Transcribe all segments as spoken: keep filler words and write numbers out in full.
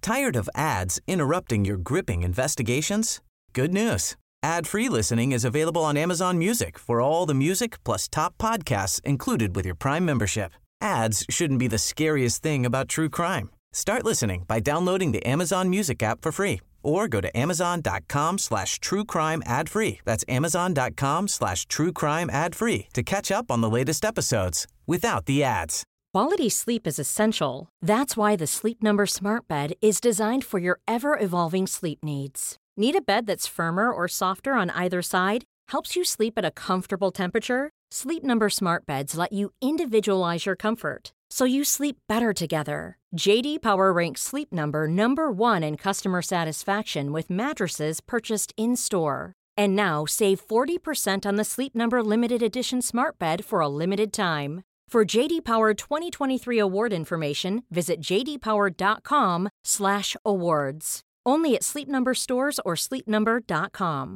Tired of ads interrupting your gripping investigations? Good news. Ad-free listening is available on Amazon Music for all the music plus top podcasts included with your Prime membership. Ads shouldn't be the scariest thing about true crime. Start listening by downloading the Amazon Music app for free or go to amazon.com slash true crime ad free. That's amazon.com slash true crime ad free to catch up on the latest episodes without the ads. Quality sleep is essential. That's why the Sleep Number Smart Bed is designed for your ever-evolving sleep needs. Need a bed that's firmer or softer on either side? Helps you sleep at a comfortable temperature? Sleep Number Smart Beds let you individualize your comfort, so you sleep better together. J D Power ranks Sleep Number number one in customer satisfaction with mattresses purchased in-store. And now save forty percent on the Sleep Number Limited Edition Smart Bed for a limited time. For J D Power twenty twenty-three award information, visit j d power dot com slash awards. Only at Sleep Number stores or sleep number dot com.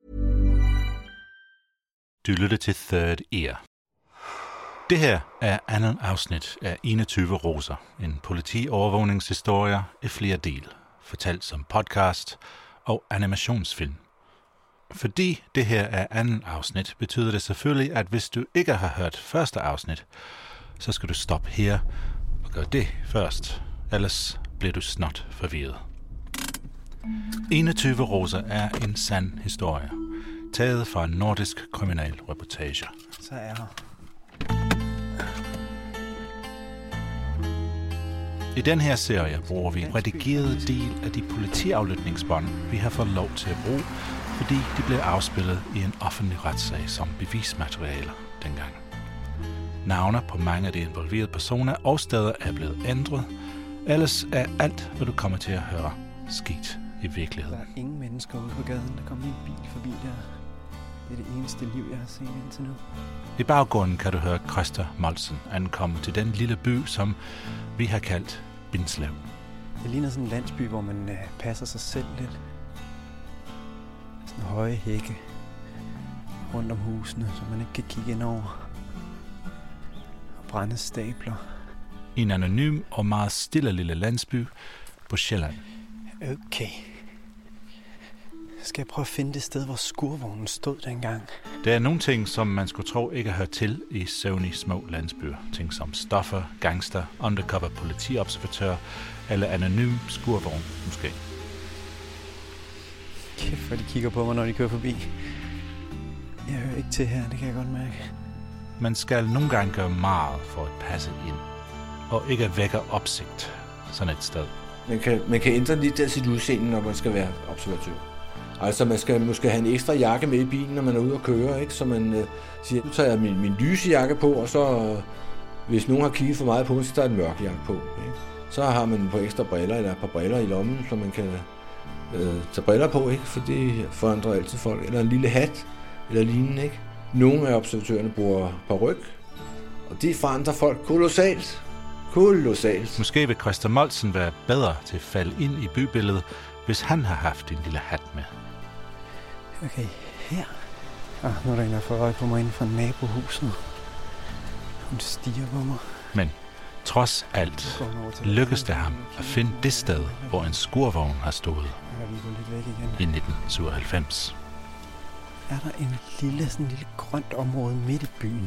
Du lytter til Third Ear. Det her er andet afsnit af enogtyve roser, en politiovervågningshistorie i flere dele, fortalt som podcast og animationsfilm. Fordi det her er andet afsnit, betyder det selvfølgelig, at hvis du ikke har hørt første afsnit, så skal du stoppe her og gøre det først, ellers bliver du snot forvirret. enogtyve roser er en sand historie, taget fra en nordisk kriminalreportage. Så er her. I den her serie bruger vi en redigeret del af de politiaflytningsbånd, vi har fået lov til at bruge, fordi de blev afspillet i en offentlig retssag som bevismaterialer dengang. Navne på mange af de involverede personer og steder er blevet ændret, ellers er alt, hvad du kommer til at høre, sket i virkeligheden. Der er ingen mennesker ude på gaden, der kommer en bil forbi der. Det er det eneste liv, jeg har set indtil nu. I baggrunden kan du høre Christer Molsen ankomme til den lille by, som vi har kaldt Bindslev. Det ligner sådan en landsby, hvor man øh, passer sig selv lidt. Sådan høje hække rundt om husene, så man ikke kan kigge ind over. Og brænde stabler. I en anonym og meget stille lille landsby på Sjælland. Okay. Skal jeg prøve at finde det sted, hvor skurvognen stod dengang? Der er nogle ting, som man skulle tro ikke hører til i søvnige små landsbyer. Ting som stoffer, gangster, undercover politiobservatør eller anonym skurvogn måske. Kæft, hvor de kigger på mig, når de kører forbi. Jeg hører ikke til her, det kan jeg godt mærke. Man skal nogle gange gøre meget for at passe ind, og ikke at vække opsigt sådan et sted. Man kan, man kan ændre lidt af sit udseende, når man skal være observatør. Altså man skal måske have en ekstra jakke med i bilen, når man er ude og køre, ikke? Så man øh, siger, nu tager jeg min, min lyse jakke på, og så øh, hvis nogen har kigget for meget på mig, så tager jeg en mørk jakke på. Ikke? Så har man et par ekstra briller, eller et par briller i lommen, så man kan øh, tage briller på, ikke? For det forandrer altid folk. Eller en lille hat, eller lignende, ikke? Nogle af observatørerne bruger paryk, og det forandrer folk kolossalt. Kolossalt. Måske vil Christer Molsen være bedre til at falde ind i bybilledet, hvis han har haft en lille hat med. Okay, her. Ah, nu er der en, der får øje på mig inden for nabohuset. Hun stiger på mig. Men trods alt lykkedes det ham at finde det sted, hvor en skurvogn har stået i nitten syvoghalvfems. Er der en lille, sådan en lille grønt område midt i byen?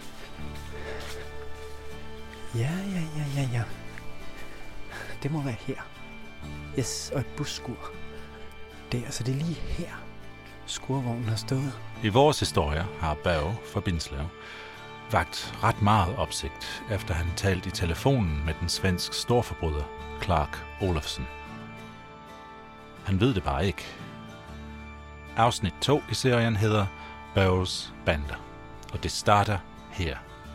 Ja, ja, ja, ja, ja. Det må være her. Yes, og et busskur. Det er altså det er lige her, skurvognen har stået. I vores historie har Børge fra Bindslev vagt ret meget opsigt, efter han talte i telefonen med den svensk storforbryder Clark Olofsen. Han ved det bare ikke. Afsnit to i serien hedder Børges Bander, og det starter her.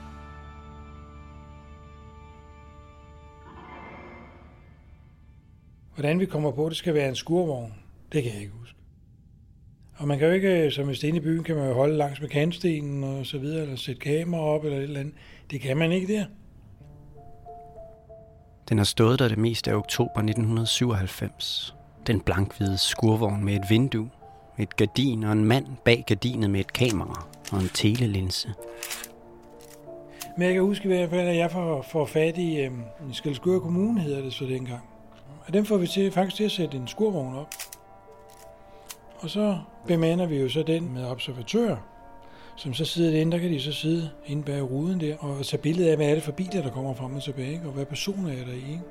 Hvordan vi kommer på, det skal være en skurvogn, det kan jeg ikke huske. Og man kan jo ikke, som hvis det er inde i byen, kan man jo holde langs med kantstenen og så videre, eller sætte kamera op eller et eller andet. Det kan man ikke der. Den har stået der det meste af oktober nitten syvoghalvfems. Den blankhvide skurvogn med et vindue, et gardin og en mand bag gardinet med et kamera og en telelinse. Men jeg kan huske i hvert fald, at jeg får, får fat i øh, Skælskør Kommune, hedder det så dengang. Og dem får vi til, faktisk til at sætte en skurvogn op. Og så bemander vi jo så den med observatører, som så sidder derinde. Der kan de så sidde inde bag ruden der og tage billeder af, hvad er det for biler, der kommer frem og tilbage, og hvad personer er der i. Ikke?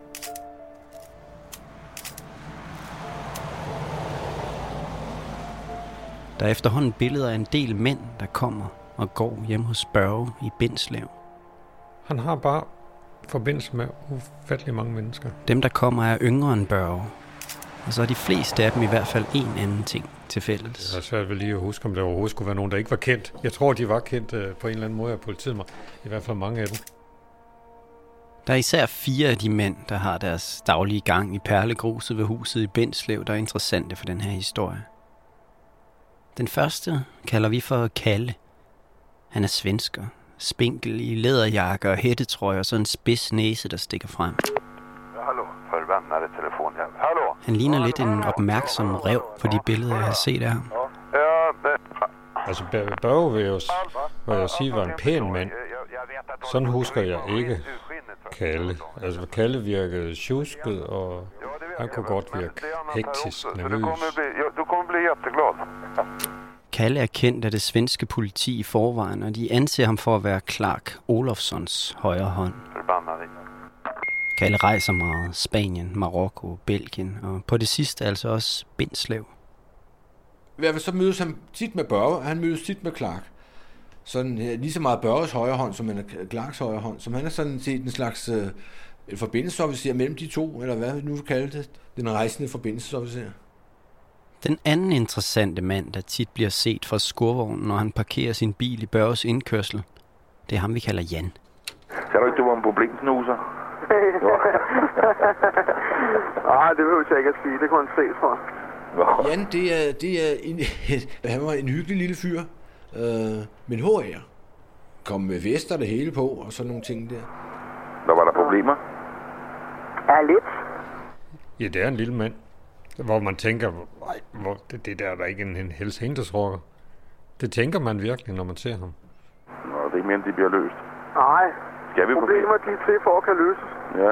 Der er efterhånden billeder af en del mænd, der kommer og går hjem hos Børge i Bindslev. Han har bare forbindelse med ufattelig mange mennesker. Dem, der kommer, er yngre end Børge. Og så er de fleste af dem i hvert fald en anden ting til fælles. Jeg har svært ved lige at huske, om der overhovedet skulle være nogen, der ikke var kendt. Jeg tror, de var kendt uh, på en eller anden måde af politiet. I hvert fald mange af dem. Der er især fire af de mænd, der har deres daglige gang i perlegruset ved huset i Bindslev, der er interessante for den her historie. Den første kalder vi for Kalle. Han er svensker, spinkel i læderjakke og hættetrøje og så en spids næse, der stikker frem. Hallo, forvandlede telefon her. Hallo. Han ligner lidt en opmærksom rev på de billeder, jeg har set af ham. Altså, Børge vil jeg, vil jeg sige, var en pæn mand. Sådan husker jeg ikke Kalle. Altså, Kalle virkede tjusket, og han kunne godt virke hektisk, nervøs. Du kommer blive jätteglad. Kalle er kendt af det svenske politi i forvejen, og de anser ham for at være Clark Olofssons højre hånd. Kalle rejser meget. Spanien, Marokko, Belgien, og på det sidste altså også Bindslev. I hvert fald så mødes han tit med Børge, han mødes tit med Clark. Sådan lige så meget Børges højre hånd, som han er Clarks højre hånd, som han er sådan set en slags øh, forbindelsesofficer mellem de to, eller hvad vi nu vil kalde det, den rejsende forbindelsesofficer. Den anden interessante mand, der tit bliver set fra skurvognen, når han parkerer sin bil i Børges indkørsel, det er ham, vi kalder Jan. Ser du ikke, du var en problemsnuser? Nej, det vil jeg ikke at sige. Det kunne han se fra. Jan, det er, det er en, han var en hyggelig lille fyr, øh, men H A'er. Kom med vester det hele på, og sådan nogle ting der. Der var der problemer? Ja, lidt. Ja, det er en lille mand, hvor man tænker, hvor, det, det der er der ikke en, en Hells Angels rocker. Det tænker man virkelig, når man ser ham. Nå, det er ikke mere, end de bliver løst. Nej, Skal vi problemer de er til for at kan løses. Ja.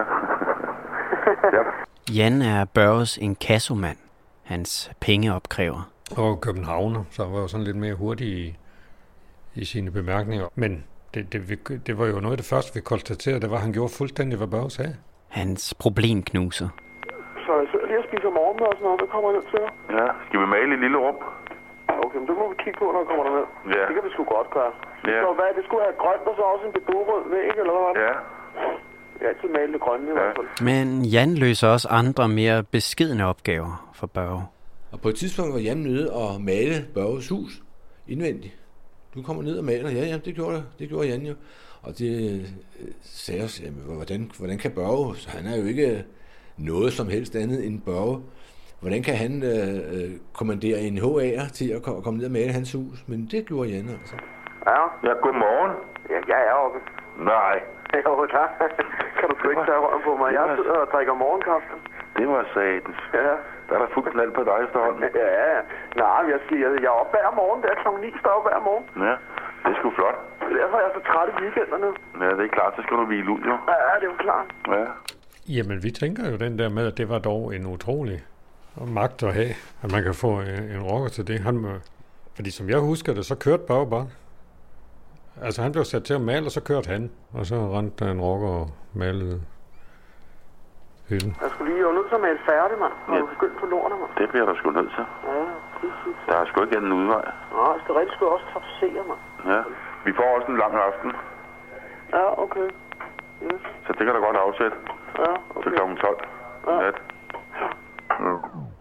Ja. Jan er Børges inkassomand, hans pengeopkræver. Og københavner, så var jo sådan lidt mere hurtig i, i sine bemærkninger. Men det, det, det var jo noget af det første, vi konstaterede, det var, at han gjorde fuldstændig, hvad Børge sagde. Hans problemknuser. Så jeg sidder lige og spiser morgenmad og sådan noget, hvad kommer jeg ned til? Ja, skal vi male i et lille rum? Okay, men det må vi kigge på, når vi kommer derned. Ja. Det kan vi sgu godt gøre. Ja. Så hvad, det skulle være grønt og så også en bedurrød væg, eller hvad var det? Ja. Jeg har altid malet det grønne i hvert fald. Men Jan løser også andre mere beskedne opgaver for Børge. Og på et tidspunkt var Jan nede og male Børges hus indvendigt. Du kommer ned og maler. Ja, ja, det gjorde, det gjorde Jan jo. Og det øh, sagde os, jamen, hvordan, hvordan kan Børge, så han er jo ikke noget som helst andet end Børge. Hvordan kan han øh, kommandere en H A'er til at komme ned og male hans hus? Men det gjorde Jan altså. Ja. Ja, godmorgen. Ja, jeg er oppe. Nej. Jo, tak. Kan du sgu ikke tage røven på mig? Jeg sidder og drikker morgenkaffe. Det var satans. Ja. Der er der fuldt knald på dig efterhånden. Ja, ja. Nej, jeg siger, jeg er oppe hver morgen. Det er klokken ni, står op hver morgen. Ja, det er sgu flot. Derfor er jeg så træt i weekenderne. Ja, det er klart, så skal du hvile ud, jo. Ja, det er jo klart. Ja. Jamen, vi tænker jo den der med, at det var dog en utrolig magt at have, at man kan få en, en rocker til det. Han, fordi som jeg husker det, så kørte Børge bare. Altså, han blev sat til at male, og så kørte han. Og så rendte der en rocker og malede hele. Jeg skulle lige jo nødt til at male færdig, mand. Og du begyndt på lortet, mand. Det bliver der sgu nødt til. Ja, præcis. Der er sgu ikke anden udvej. Nå, jeg skal rigtig sgu også tapsere, mand. Ja. Vi får også en lang aften. Ja, okay. Yes. Så det kan da godt afsætte. Ja, okay. Til klokken tolv. Ja. Nat. Ja.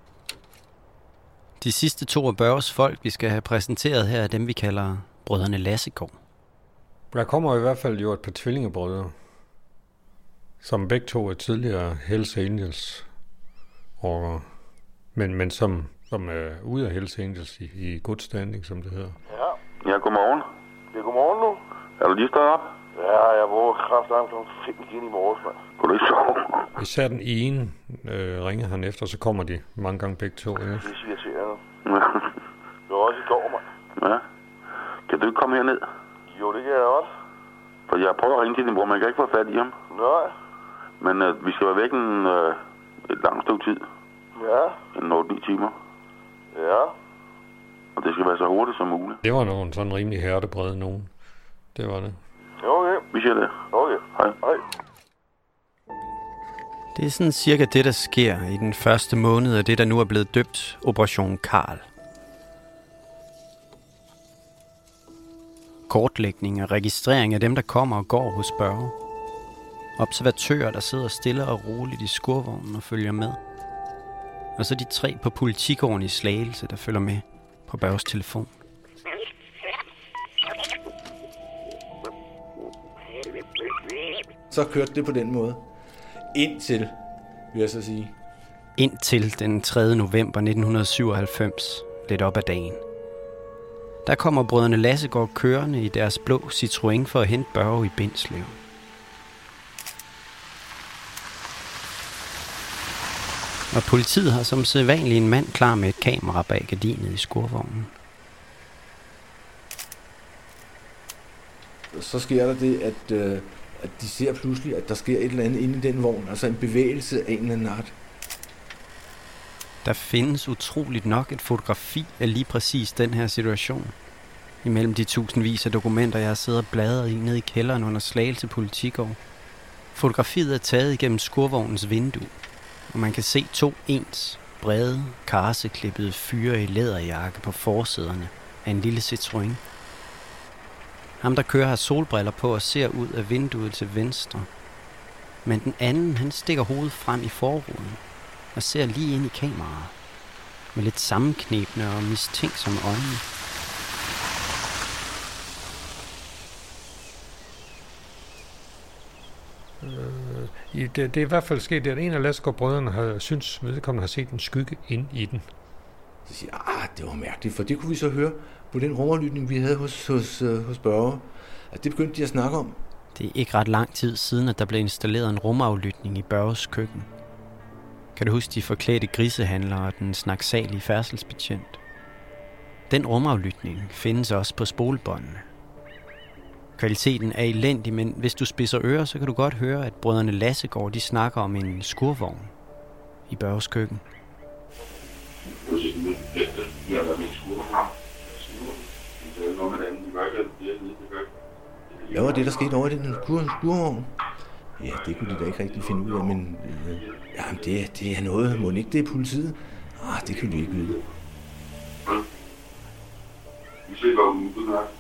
De sidste to af Børges folk, vi skal have præsenteret her, er dem, vi kalder brødrene Lassegård. Der kommer i hvert fald jo et par tvillingebrødre, som begge to er tidligere Hells Angels rockere, men, men som, som er ude af Hells Angels i, i good standing, som det hedder. Ja, godmorgen. Det er godmorgen nu. Er du lige stået op? Ja, jeg våger kraftigt klokken fem igen i morges, mand. Kunne du ikke sove? Især den ene øh, ringer han efter, så kommer de mange gange begge to. Ja. Det er irriterende. Det var også i går, mand. Ja. Kan du ikke komme herned? Jo, det kan jeg også. For jeg prøver at ringe til din bror, men jeg kan ikke få fat i ham. Nej. Men øh, vi skal være væk en, øh, et langt stykke tid. Ja. En otte ni timer. Ja. Og det skal være så hurtigt som muligt. Det var nogen sådan rimelig hærdebrede nogen. Det var det. Okay. Vi siger det. Okay. Hej. Hej. Det er sådan cirka det, der sker i den første måned af det, der nu er blevet døbt Operation Karl. Kortlægning og registrering af dem, der kommer og går hos Børge. Observatører, der sidder stille og roligt i skurvognen og følger med. Og så de tre på politigården i Slagelse, der følger med på Børges telefon. Så kørte det på den måde. Indtil, vil jeg så sige. Indtil den tredje november nitten syvoghalvfems, lidt op ad dagen. Der kommer brødrene Lassegård kørende i deres blå Citroën for at hente Børge i Bindslev. Og politiet har som sædvanlig en mand klar med et kamera bag gardinet i skurvognen. Så sker der det, at, øh, at de ser pludselig, at der sker et eller andet inde i den vogn. Altså en bevægelse af en eller anden art. Der findes utroligt nok et fotografi af lige præcis den her situation. Imellem de tusindvis af dokumenter, jeg har siddet og bladret i nede i kælderen under Slagelse Politigård. Fotografiet er taget igennem skurvognens vindue, og man kan se to ens, brede, karseklippede fyre i læderjakke på forsæderne af en lille Citroën. Ham, der kører, har solbriller på og ser ud af vinduet til venstre. Men den anden, han stikker hovedet frem i forruden og ser lige ind i kameraet med lidt sammenknebne og mistænksomme øjne. Øh, det, det er i hvert fald sket, at en af Lassegård-brødrene har synes vedkommende har set en skygge ind i den. Så siger jeg, ah, det var mærkeligt, for det kunne vi så høre på den rumaflytning, vi havde hos, hos, uh, hos Børge. At det begyndte de at snakke om. Det er ikke ret lang tid siden, at der blev installeret en rumaflytning i Børges køkken. Kan du huske de forklædte grisehandlere og den snaksalige færdselsbetjent? Den rumaflytning findes også på spolebåndene. Kvaliteten er elendig, men hvis du spidser ører, så kan du godt høre, at brødrene Lassegård, de snakker om en skurvogn i Børges køkken. Hvad var det, der skete over i den skurvogn? Ja, det kunne de da ikke rigtig finde ud af, men øh, jamen, det, det er noget. Må ikke det er politiet? Ah, det kan vi ikke vide. Vi ser bare uden på der.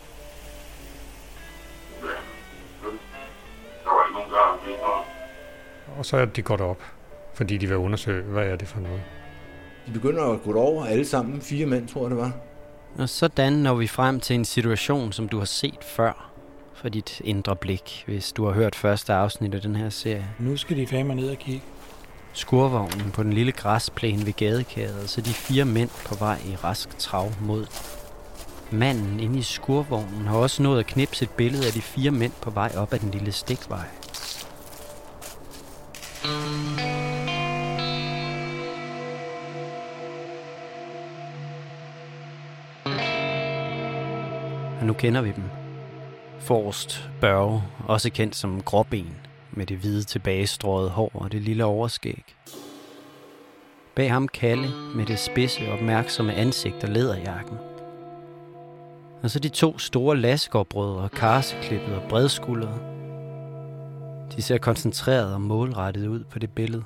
Der var ikke nogen der. Og så er de godt op, fordi de vil undersøge, hvad er det for noget. De begynder at gå over alle sammen. Fire mænd, tror jeg det var. Og sådan når vi frem til en situation, som du har set før for dit indre blik, hvis du har hørt første afsnit af den her serie. Nu skal de fandme ned og kigge. Skurvognen på den lille græsplæne ved gadekæret, så de fire mænd på vej i rask trav mod. Manden inde i skurvognen har også nået at knipse et billede af de fire mænd på vej op ad den lille stikvej. Og nu kender vi dem. Forrest Børge, også kendt som Gråben, med det hvide tilbagestrøget hår og det lille overskæg. Bag ham Kalle med det spidse, opmærksomme ansigt og læderjakken. Og så de to store Lassegård-brødre, karseklippet og bredskuldrede. De ser koncentreret og målrettet ud på det billede.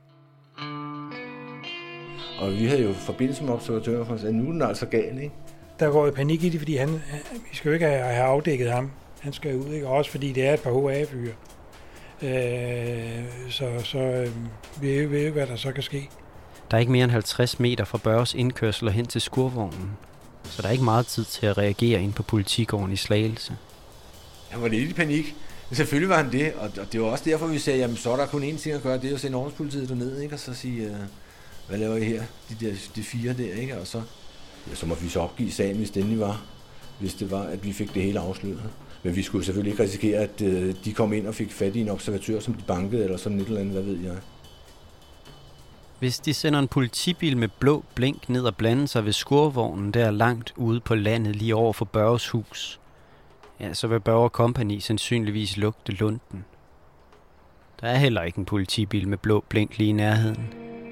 Og vi havde jo forbindelse med observatører for at sige, at nu er den altså gal, ikke? Der går jo panik i det, fordi han, vi skal jo ikke have, have afdækket ham. Han skal ud, ikke? Også fordi det er et par H A-fyre. Øh, så så øh, vi ved jo ikke, hvad der så kan ske. Der er ikke mere end halvtreds meter fra Børges indkørsel og hen til skurvognen. Så der er ikke meget tid til at reagere ind på politigården i Slagelse. Han var lidt i panik. Men selvfølgelig var han det, og det var også derfor, vi sagde, jamen så er der kun én ting at gøre, det er at sende ordenspolitiet derned, ikke? Og så sige, uh, hvad laver I her? De, der, de fire der, ikke? Og så, ja, så måtte vi så opgive sagen, hvis det endelig var, hvis det var, at vi fik det hele afsløret. Men vi skulle selvfølgelig ikke risikere, at uh, de kom ind og fik fat i en observatør, som de bankede, eller sådan et eller andet, hvad ved jeg. Hvis de sender en politibil med blå blink ned og blander sig ved skurvognen der langt ude på landet lige over for Børges hus, ja, så vil Børge Company sandsynligvis lugte lunden. Der er heller ikke en politibil med blå blink lige i nærheden.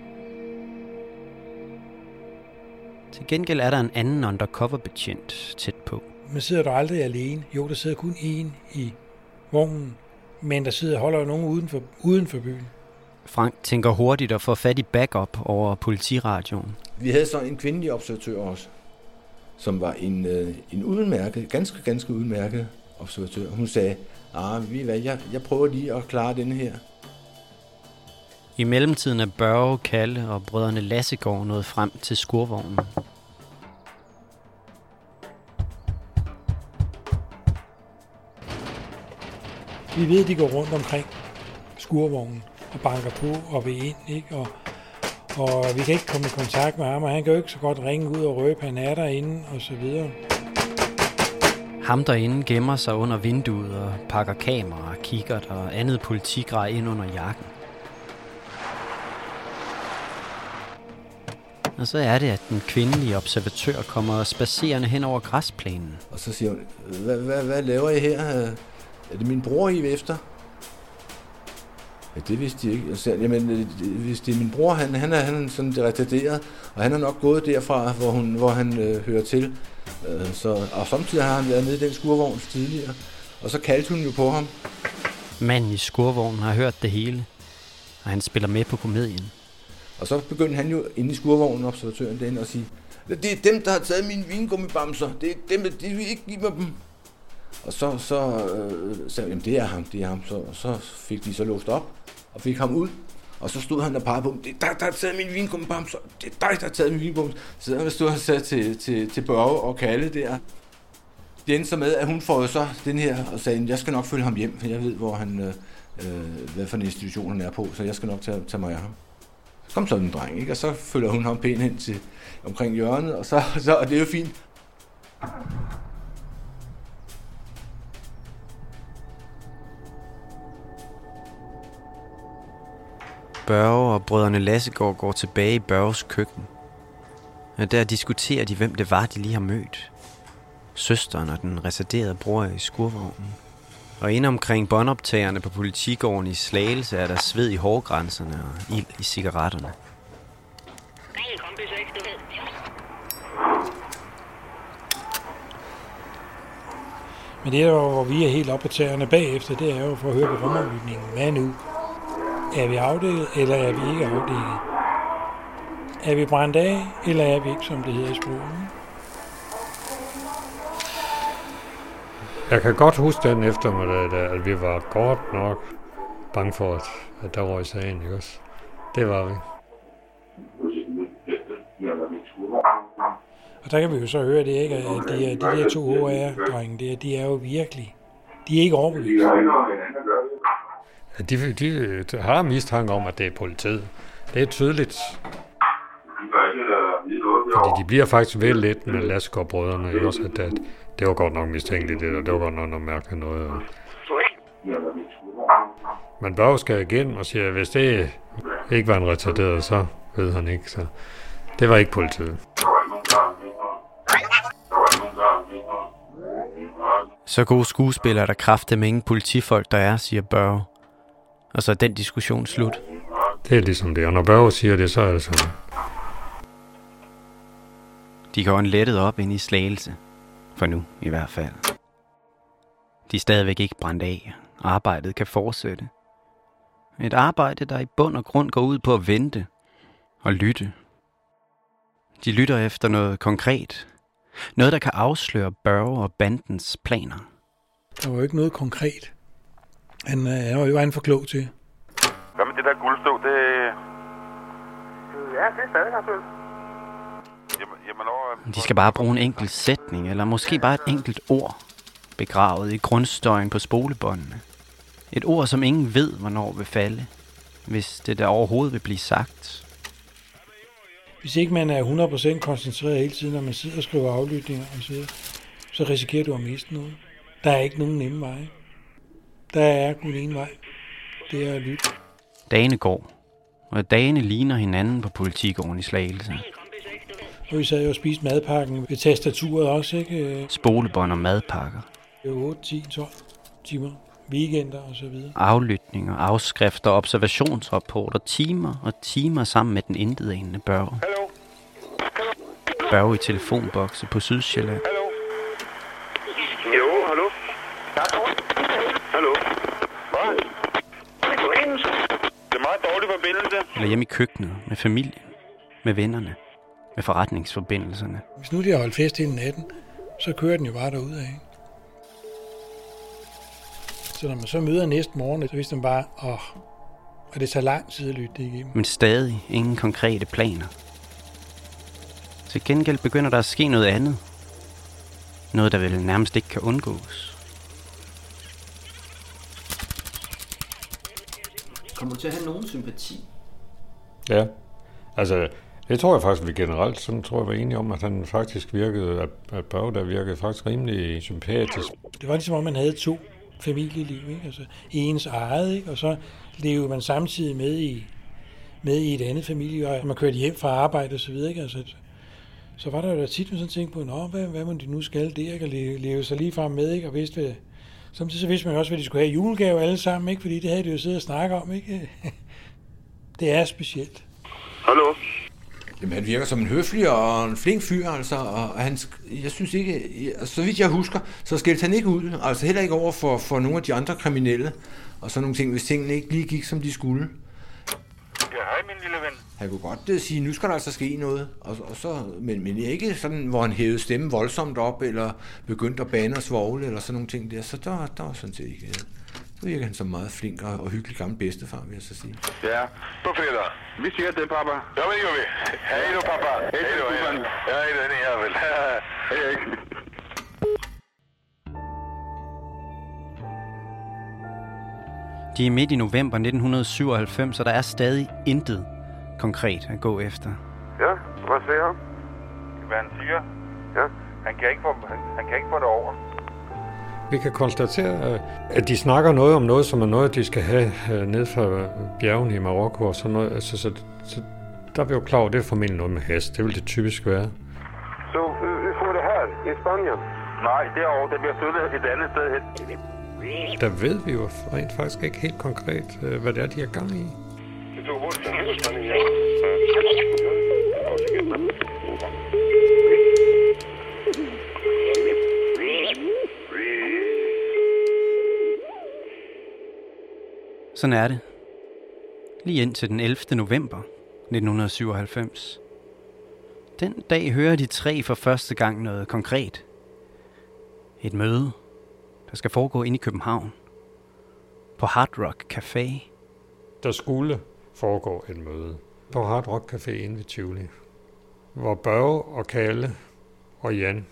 Til gengæld er der en anden undercover-betjent tæt på. Man sidder der aldrig alene. Jo, der sidder kun én i vognen, men der sidder holder jo nogen uden for, uden for byen. Frank tænker hurtigt at få fat i backup over politiradioen. Vi havde så en kvindelig observatør også, som var en, en udmærket, ganske, ganske udmærket observatør. Hun sagde, ah, ved I hvad, jeg, jeg prøver lige at klare denne her. I mellemtiden er Børge, Kalle og brødrene Lassegård nået frem til skurvognen. Vi ved, at de går rundt omkring skurvognen og banker på og vil ind, ikke? Og, og vi kan ikke komme i kontakt med ham, og han kan jo ikke så godt ringe ud og røbe, han er derinde og så videre. Ham derinde gemmer sig under vinduet og pakker kamera, kikkert og andet politigrej ind under jakken. Og så er det, at den kvindelige observatør kommer spacerende hen over græsplænen. Og så siger hun, hvad, hvad, hvad laver I her? Er det min bror, I er efter? Ja, det vidste de ikke. Jeg siger, jamen, hvis det er min bror, han, han, er, han er sådan retarderet, og han er nok gået derfra, hvor, hun, hvor han øh, hører til. Øh, så, og samtidig har han været nede i den skurvogn tidligere, og så kaldte hun jo på ham. Manden i skurvognen har hørt det hele, og han spiller med på komedien. Og så begyndte han jo inde i skurvognen, observatøren derinde, og sige, det er dem, der har taget mine vingummibamser. Det er dem, de vil ikke give mig dem. Og så, så øh, sagde jeg, det er ham, det er ham. Så, så fik de så låst op og fik ham ud. Og så stod han og pegede på dem, det er dig, der har taget mine vingummibamser. Det er dig, der har taget mine vingummibamser. Så han stod og sagde til, til, til Børge og Kalle der. Det endte så med, at hun får så den her og sagde, jeg skal nok følge ham hjem, for jeg ved, hvor han, øh, hvad for en institution han er på, så jeg skal nok tage, tage mig af ham. Så kom så den dreng, ikke? Og så følger hun ham pænt hen til omkring hjørnet, og, så, så, og det er jo fint. Børge og brødrene Lassegård går tilbage i Børges køkken. Og der diskuterer de, hvem det var, de lige har mødt. Søsteren og den retarderede bror i skurvognen. Og inde omkring båndoptagerne på politigården i Slagelse er der sved i hårgrænserne og ild i cigaretterne. Men det er jo, hvor vi er helt oppe på tæerne bagefter, det er jo for at høre på rumaflytningen. Hvad nu? Er vi afdækket, eller er vi ikke afdækket? Er vi brændt af, eller er vi ikke, som det hedder i sproget? Jeg kan godt huske den eftermiddag, at vi var godt nok bange for, at der røg sagen, ikke også? Det var vi. Og der kan vi jo så høre det, ikke? At de, de der to H R-drenge der, de er jo virkelig, de er ikke overbevist. De, de, de har mistanke om, at det er politiet. Det er tydeligt. Fordi de bliver faktisk ved lidt med Lassegård-brødrene, ikke også? At, at det var godt nok mistænkeligt, det der. Det var godt nok noget mærkeligt noget. Og... Man Børge skal igen og siger, at hvis det ikke var en retarderet, så ved han ikke. Så det var ikke politiet. Så gode skuespillere, der kræfter med ingen politifolk, der er, siger Børge. Og så er den diskussion slut. Det er ligesom det, og når Børge siger det, så er det sådan. De går en lettet op ind i Slagelse. For nu, i hvert fald. De er stadigvæk ikke brændt af. Arbejdet kan fortsætte. Et arbejde, der i bund og grund går ud på at vente og lytte. De lytter efter noget konkret. Noget, der kan afsløre Børge og bandens planer. Der var jo ikke noget konkret. Han er jo en for klog til. Hvad med det der guldstøv, det... Ja, det er stadig aktuelt. Jamen, jamen over... De skal bare bruge en enkelt sætning, eller måske bare et enkelt ord, begravet i grundstøjen på spolebåndene. Et ord, som ingen ved, hvornår vil falde, hvis det der overhovedet vil blive sagt. Hvis ikke man er hundrede procent koncentreret hele tiden, når man sidder og skriver aflytninger, og sidder, så risikerer du at miste noget. Der er ikke nogen nemme veje. Der er kun en vej. Det er at lytte. Dagene går, og dagene ligner hinanden på politigården i Slagelse. Og vi sad jo og spiste madpakken ved tastaturet også, ikke? Spolebånd og madpakker. Det er otte, ti, tolv timer weekender og så videre. Aflytninger, afskrifter, observationsrapporter, timer og timer sammen med den intetanende Børge. Hallo? Børge i telefonbokse på Sydsjælland. Hallo? Jo, hallo? Hallo? Hvad? Det er meget dårlig forbindelse. Eller hjemme i køkkenet, med familien, med vennerne, med forretningsforbindelserne. Hvis nu de har holdt fest hele natten, så kører den jo bare derudad, ikke? Så når man så møder næste morgen, så vidste man bare, åh, og det tager lang tid at lytte det igennem. Men stadig ingen konkrete planer. Til gengæld begynder der at ske noget andet. Noget, der vel nærmest ikke kan undgås. Kommer du til at have nogen sympati? Ja, altså det tror jeg faktisk, vi generelt sådan tror jeg var enige om, at han faktisk virkede, at, at Børge der virkede faktisk rimelig sympatisk. Det var ligesom om, man havde to familieliv, ikke? Altså ens eget, ikke? Og så levede man samtidig med i, med i et andet familie, og man kørte hjem fra arbejde og så videre, ikke? Altså, så var der jo da tit, man sådan tænkte på, nå, hvad, hvad må de nu skal det, ikke? Og leve, leve sig lige frem med, ikke? Og vidste, hvad, samtidig så vidste man også, hvad de skulle have i julegave alle sammen, ikke? Fordi det havde de jo siddet og snakket om, ikke? Det er specielt. Hallo? Jamen, han virker som en høflig og en flink fyr, altså, og han, jeg synes ikke, så vidt jeg husker, så skældte han ikke ud, altså heller ikke over for, for nogle af de andre kriminelle, og sådan nogle ting, hvis tingene ikke lige gik, som de skulle. Ja, hej, min lille ven. Han kunne godt uh, sige, nu skal der altså ske noget, og, og så, men, men ikke sådan, hvor han hævede stemmen voldsomt op, eller begyndte at bane og svogle, eller sådan nogle ting der, så der, der var sådan set ikke. Så virker han som meget flink og, og hyggelig gammel bedstefar, vil jeg så sige. Ja, så fætter. Vi siger det, pappa. Ja, men det gør vi. Hej du, pappa. Hej du, hej. Ja, det er det her, vel. Hej, ikke. De er midt i november nitten syvoghalvfems, og der er stadig intet konkret at gå efter. Ja, hvad siger han? Hvad han siger? Ja. Han kan ikke få, han, han kan ikke få det over. Vi kan konstatere, at de snakker noget om noget, som er noget, de skal have ned fra bjergene i Marokko og sådan noget. Altså, så, så der er vi jo klar over, det er formentlig noget med hest. Det vil det typisk være. Så vi får det her i Spanien? Nej, derovre, det bliver flyttet et andet sted hen. Der ved vi jo rent faktisk ikke helt konkret, hvad det er, de er gang i. Det tog hurtigt, det Spanien, ja. Sådan er det. Lige indtil den ellevte november nitten syvoghalvfems. Den dag hører de tre for første gang noget konkret. Et møde, der skal foregå inde i København. På Hard Rock Café. Der skulle foregå et møde på Hard Rock Café inde ved Tivoli, hvor Børge og Kalle og Jan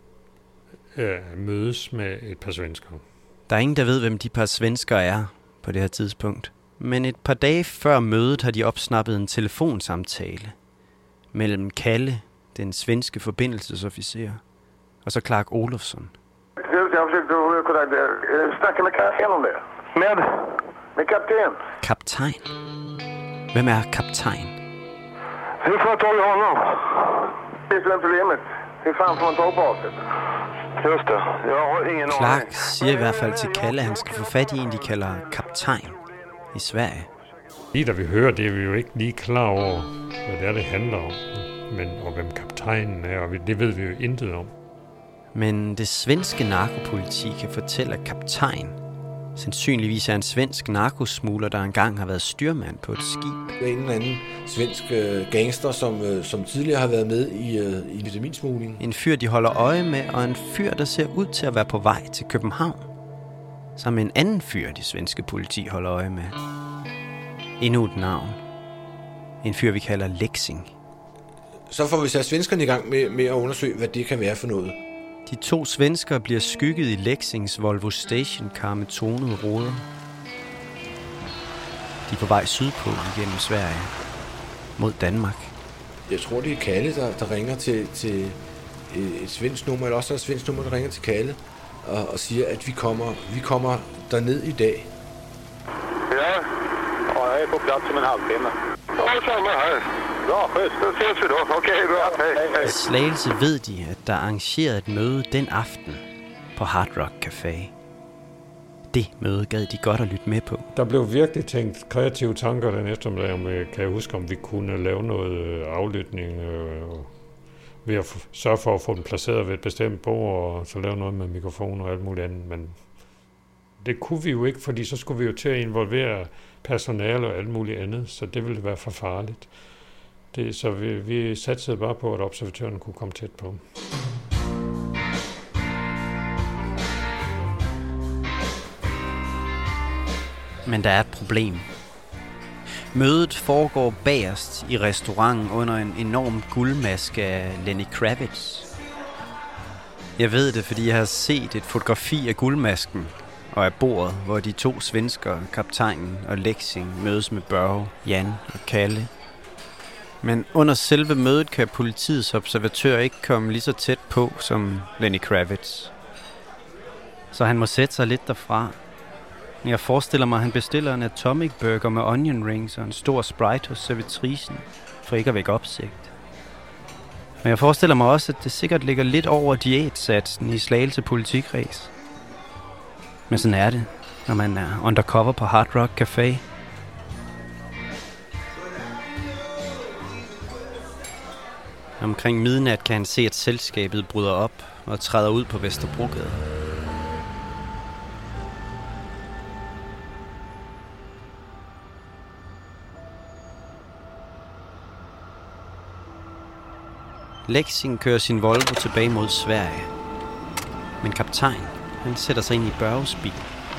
øh, mødes med et par svensker. Der er ingen, der ved, hvem de par svensker er på det her tidspunkt. Men et par dage før mødet har de opsnappet en telefonsamtale mellem Kalle, den svenske forbindelsesofficer, og så Clark Olofsson. Jag försökte snacka med kapten om det. Med? Med kapten. Kaptajn? Hvem er kaptajn? Hur får jag tag i honom? Det är problemet. Hur fan får man tag på det? Just det. Jag har ingen aning. Clark siger i hvert fald til Kalle, at han skal få fat i en, de kalder kaptajn i Sverige. Lige da vi hører det, er vi jo ikke lige klar over, hvad det er, det handler om. Men, og hvem kaptajnen er, og det ved vi jo intet om. Men det svenske narkopoliti kan fortælle, at kaptajn sandsynligvis er en svensk narkosmugler, der engang har været styrmand på et skib. Det er en eller anden svensk gangster, som, som tidligere har været med i, i vitaminsmugling. En fyr, de holder øje med, og en fyr, der ser ud til at være på vej til København. Som en anden fyr, de svenske politi holder øje med. Endnu et navn. En fyr, vi kalder Leksing. Så får vi sat svenskerne i gang med, med at undersøge, hvad det kan være for noget. De to svenskere bliver skygget i Leksings Volvo stationcar med tonede ruder. De er på vej sydpå igennem Sverige mod Danmark. Jeg tror, det er Kalle, der, der ringer til, til et svensk nummer, eller også er et svensk nummer, der ringer til Kalle og, og siger, at vi kommer, vi kommer derned i dag. Ja, og jeg er på plads om en halvtimme. Ja, samma her. Ja, schysst. Då ses vi då. Okej, bra. Hej, hej. I Slagelse ved de, at der er arrangeret et møde den aften på Hard Rock Café. det møde gad de godt at lytte med på. Der blev virkelig tænkt kreative tanker den eftermiddag, om kan jeg huske, om vi kunne lave noget aflytning øh, ved at f- sørge for at få den placeret ved et bestemt bord, og så lave noget med mikrofon og alt muligt andet. Men det kunne vi jo ikke, fordi så skulle vi jo til at involvere personale og alt muligt andet, så det ville være for farligt. Det, så vi, vi satsede bare på, at observatøren kunne komme tæt på. Men der er et problem. Mødet foregår bagerst i restauranten under en enorm guldmaske af Lenny Kravitz. Jeg ved det, fordi jeg har set et fotografi af guldmasken og af bordet, hvor de to svenskere, kaptajnen og Lexing, mødes med Børge, Jan og Kalle. Men under selve mødet kan politiets observatør ikke komme lige så tæt på som Lenny Kravitz. Så han må sætte sig lidt derfra. Jeg forestiller mig, at han bestiller en atomic burger med onion rings og en stor Sprite hos servitricen, for ikke at vække opsigt. Men jeg forestiller mig også, at det sikkert ligger lidt over diætsatsen i Slagelse politikreds. Men sådan er det, når man er undercover på Hard Rock Café. Omkring midnat kan han se, at selskabet bryder op og træder ud på Vesterbrogade. Lexing kører sin Volvo tilbage mod Sverige. Men kaptajn, han sætter sig ind i Børges bil.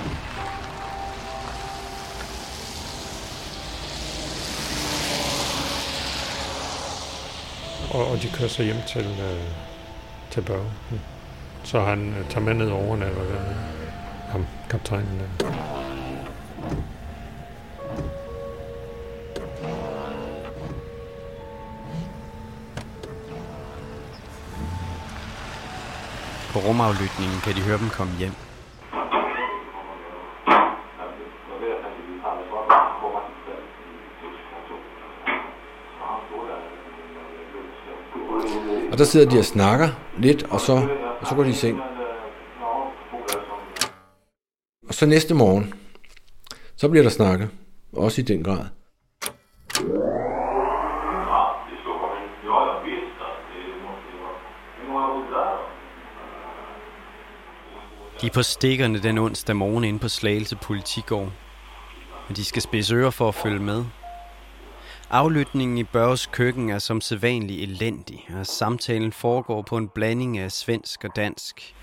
Og, og de kører så hjem til, øh, til Børge. Så han øh, tager med ned over nat, og der ham, kaptajnen der. På rumaflytningen kan de høre dem komme hjem. Og der sidder de og snakker lidt, og så, og så går de i seng. Og så næste morgen, så bliver der snakket, også i den grad. De er på stikkerne den onsdag morgen inde på Slagelse Politigård, og de skal spidse ører for at følge med. Aflytningen i Børges køkken er som sædvanlig elendig, og samtalen foregår på en blanding af svensk og dansk.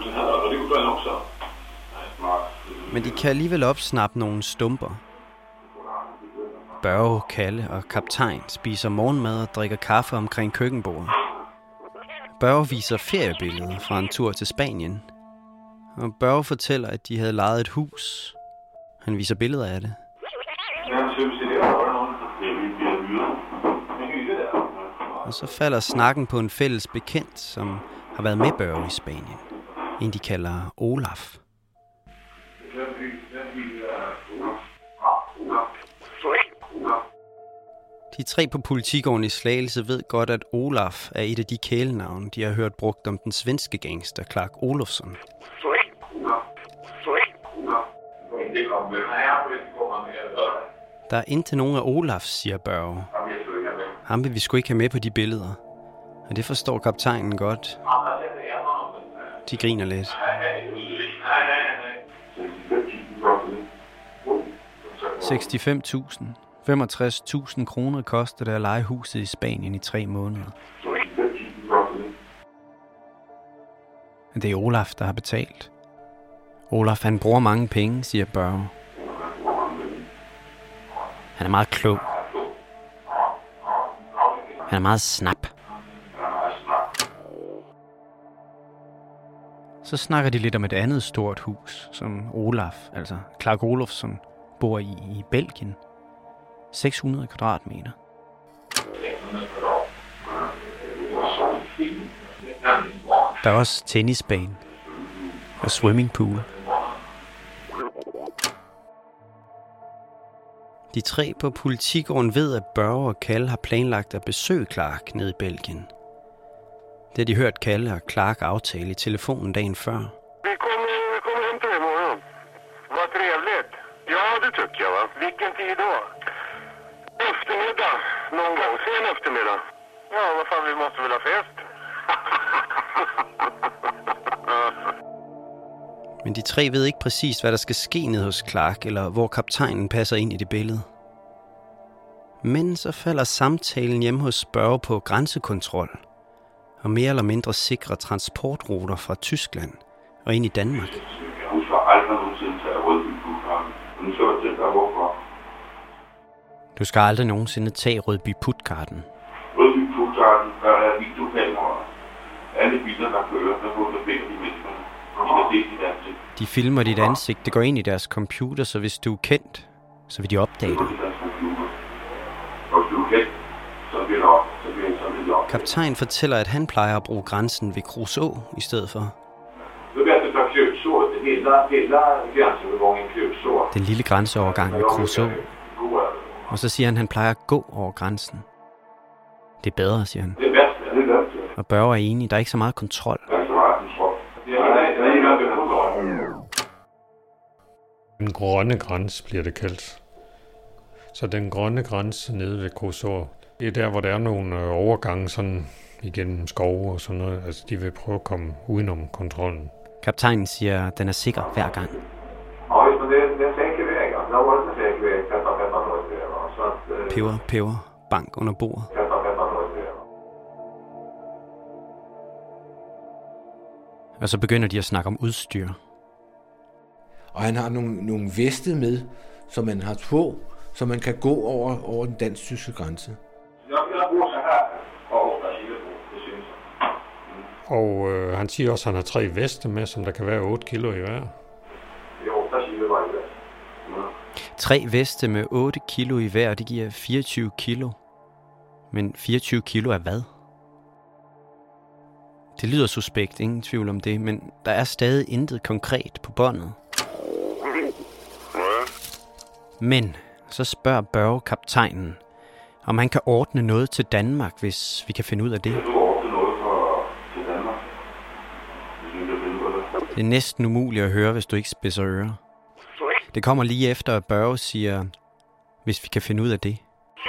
Men de kan alligevel opsnappe nogle stumper. Børge, Kalle og kaptajn spiser morgenmad og drikker kaffe omkring køkkenbordet. Børge viser feriebilleder fra en tur til Spanien. Og Børge fortæller, at de havde lejet et hus. Han viser billeder af det. Og så falder snakken på en fælles bekendt, som har været med Børge i Spanien. En de kalder Olaf. De tre på politigården i Slagelse ved godt, at Olaf er et af de kælenavne, de har hørt brugt om den svenske gangster Clark Olofsson. Der er indtil nogen af Olaf, siger Børge. Ham vil vi sgu ikke have med på de billeder. Og det forstår kaptajnen godt. De griner lidt. seksogfem tusind. femogtres tusind kroner koster det at leje huset i Spanien i tre måneder. Men det er Olaf, der har betalt. Olaf, han bruger mange penge, siger Børge. Han er meget klog. Han er meget snap. Så snakker de lidt om et andet stort hus, som Olaf, altså Clark Olofsson, bor i i Belgien. seks hundrede kvadratmeter. Der er også tennisbane og swimmingpool. De tre på politigården ved, at Børge og Kalle har planlagt at besøge Clark nede i Belgien. Det har de hørt Kalle og Clark aftale i telefonen dagen før. Vi kommer, vi kommer hem til i morgen. Vilken tid då? Eftermiddag. Någon gång. Sen eftermiddag. Ja, vad fan, vi måste väl ha fest. Men de tre ved ikke præcis, hvad der skal ske ned hos Clark, eller hvor kaptajnen passer ind i det billede. Men så falder samtalen hjemme hos Børge på grænsekontrol og mere eller mindre sikre transportruter fra Tyskland og ind i Danmark. Jeg husker aldrig nogensinde tage Rødby-Puttgarden. Nu så jeg tænke, hvorfor. Du skal aldrig nogensinde tage Rødby-Puttgarden. Rødby-Puttgarden, der er videokameraer. Alle biler, der kører, der fotograferer de mennesker. De kan se dit ansigt. De filmer dit ansigt, det går ind i deres computer, så hvis du er kendt, så vil de opdage dig. Kaptajn fortæller, at han plejer at bruge grænsen ved Kruså i stedet for. Den lille grænseovergang ved Kruså. Og så siger han, at han plejer at gå over grænsen. Det er bedre, siger han. Og Børge er enig, der er ikke så meget kontrol. Den grønne grænse bliver det kaldt. Så den grønne grænse nede ved Kruså, det er der, hvor der er nogle overgange sådan igennem skove og sådan noget. Altså, de vil prøve at komme udenom kontrollen. Kaptajnen siger, at den er sikker hver gang. Peber, peber, bank under bordet. Og så begynder de at snakke om udstyr. Og han har nogle, nogle veste med, som man har på, så man kan gå over, over den dansk-tyske grænse. Og øh, han siger også, at han har tre veste med, som der kan være otte kilo i hver. Tre veste med otte kilo i hver, det giver fireogtyve kilo. Men fireogtyve kilo er hvad? Det lyder suspekt, ingen tvivl om det, men der er stadig intet konkret på båndet. Men så spørger Børge kaptajnen, om han kan ordne noget til Danmark, hvis vi kan finde ud af det. Det er næsten umuligt at høre, hvis du ikke spidser ører. Det kommer lige efter, at Børge siger, hvis vi kan finde ud af det.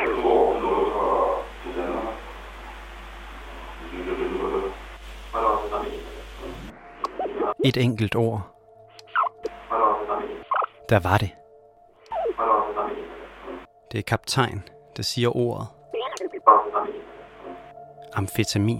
Et enkelt ord. Der var det. Det er kaptajn, der siger ordet. Amfetamin.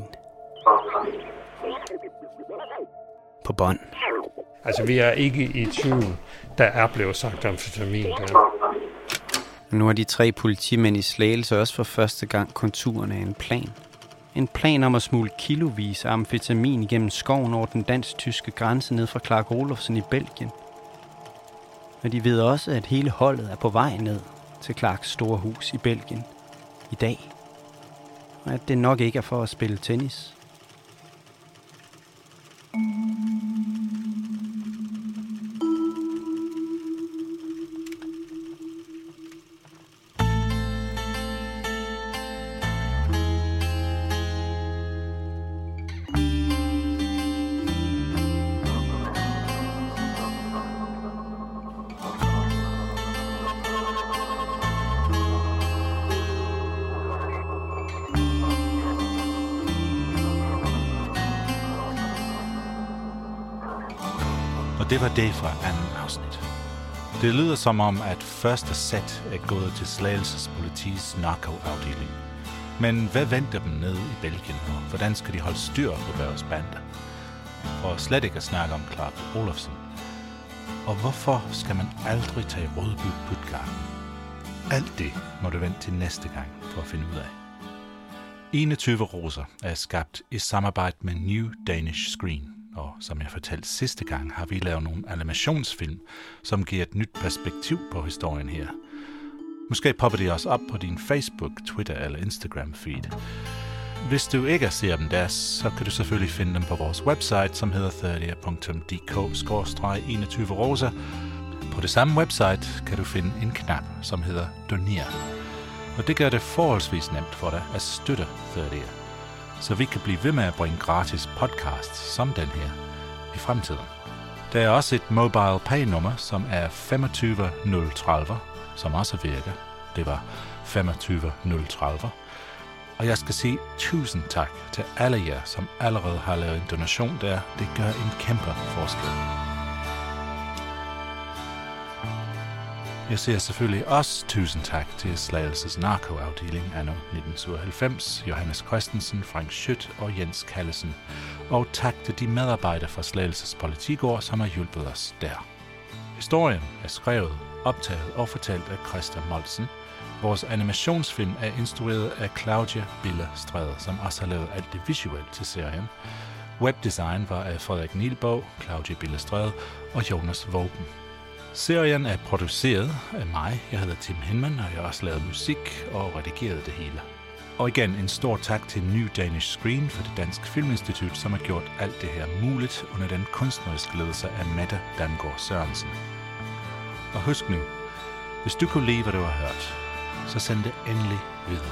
På bånd. Altså, vi er ikke i tvivl. Der er blevet sagt amfetamin der. Nu har de tre politimænd i Slagelse også for første gang konturerne af en plan. En plan om at smule kilovis af amfetamin igennem skoven over den dansk-tyske grænse ned fra Clark Olofsen i Belgien. Men de ved også, at hele holdet er på vej ned til Clarks store hus i Belgien i dag. Og at det nok ikke er for at spille tennis. Og det var det fra anden afsnit. Det lyder som om, at første sæt er gået til Slagelses politis narkoafdeling. Men hvad venter dem nede i Belgien, og hvordan skal de holde styr på Børges bande? For slet ikke at snakke om Clark Olofsen. Og hvorfor skal man aldrig tage Rødby-Puttgarden? Alt det må du vente til næste gang for at finde ud af. enogtyve roser er skabt i samarbejde med New Danish Screen. Og som jeg fortalte sidste gang, har vi lavet nogle animationsfilm, som giver et nyt perspektiv på historien her. Måske popper de også op på din Facebook, Twitter eller Instagram feed. Hvis du ikke ser dem der, så kan du selvfølgelig finde dem på vores website, som hedder thirtier punktum d k skråstreg enogtyve roser. På det samme website kan du finde en knap, som hedder Doner. Og det gør det forholdsvis nemt for dig at støtte thirtier. Så vi kan blive ved med at bringe gratis podcasts som den her i fremtiden. Der er også et mobile pay-nummer, som er femogtyve nul tredive som også virker. Det var femogtyve nul tredive. Og jeg skal sige tusind tak til alle jer, som allerede har lavet en donation der. Det gør en kæmpe forskel. Jeg siger selvfølgelig også tusind tak til Slagelses narkoafdeling anno nitten syvoghalvfems, Johannes Christensen, Frank Schødt og Jens Kallesen. Og tak til de medarbejdere fra Slagelses Politigård, som har hjulpet os der. Historien er skrevet, optaget og fortalt af Christa Molsen. Vores animationsfilm er instrueret af Claudia Bille Stræde, som også har lavet alt det visuelt til serien. Webdesign var af Frederik Nielborg, Claudia Bille Stræde og Jonas Våben. Serien er produceret af mig. Jeg hedder Tim Hinman, og jeg har også lavet musik og redigeret det hele. Og igen en stor tak til New Danish Screen for det Danske Filminstitut, som har gjort alt det her muligt under den kunstneriske ledelse af Mette Damgaard Sørensen. Og husk nu, hvis du kunne lide, hvad du har hørt, så send det endelig videre.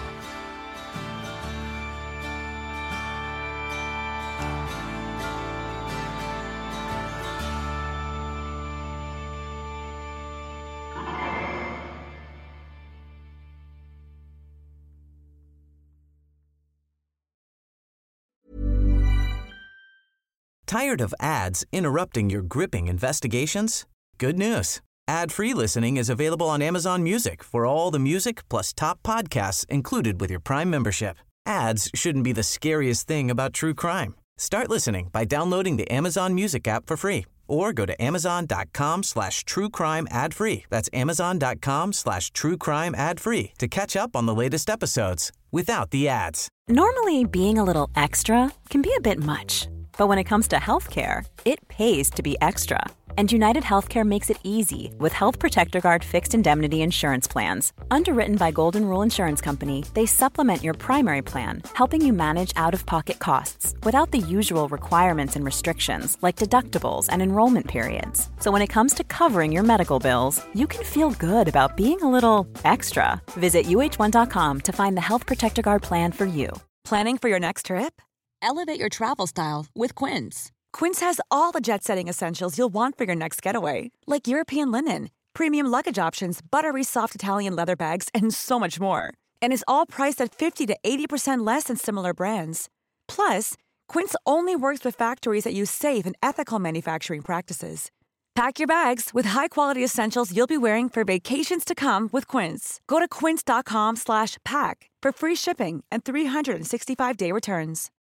Tired of ads interrupting your gripping investigations? Good news. Ad-free listening is available on Amazon Music for all the music plus top podcasts included with your Prime membership. Ads shouldn't be the scariest thing about true crime. Start listening by downloading the Amazon Music app for free or go to amazon.com slash true crime ad free. That's amazon.com slash true crime ad free to catch up on the latest episodes without the ads. Normally, being a little extra can be a bit much. But when it comes to healthcare, it pays to be extra. And United Healthcare makes it easy with Health Protector Guard fixed indemnity insurance plans. Underwritten by Golden Rule Insurance Company, they supplement your primary plan, helping you manage out-of-pocket costs without the usual requirements and restrictions like deductibles and enrollment periods. So when it comes to covering your medical bills, you can feel good about being a little extra. Visit U H one dot com to find the Health Protector Guard plan for you. Planning for your next trip? Elevate your travel style with Quince. Quince has all the jet-setting essentials you'll want for your next getaway, like European linen, premium luggage options, buttery soft Italian leather bags, and so much more. And is all priced at fifty to eighty percent less than similar brands. Plus, Quince only works with factories that use safe and ethical manufacturing practices. Pack your bags with high-quality essentials you'll be wearing for vacations to come with Quince. Go to quince.com slash pack for free shipping and three sixty-five day returns.